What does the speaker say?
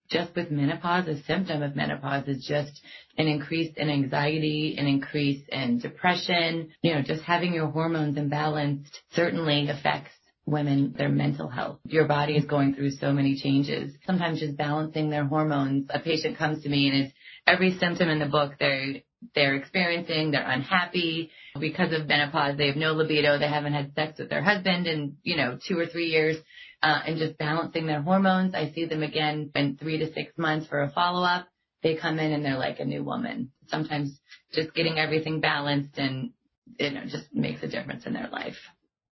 just with menopause, a symptom of menopause is just an increase in anxiety, an increase in depression. Just having your hormones imbalanced certainly affects women, their mental health. Your body is going through so many changes. Sometimes just balancing their hormones. A patient comes to me and it's every symptom in the book they're experiencing. They're unhappy because of menopause. They have no libido. They haven't had sex with their husband in, 2 or 3 years. And just balancing their hormones. I see them again in 3 to 6 months for a follow-up. They come in and they're like a new woman. Sometimes just getting everything balanced and just makes a difference in their life.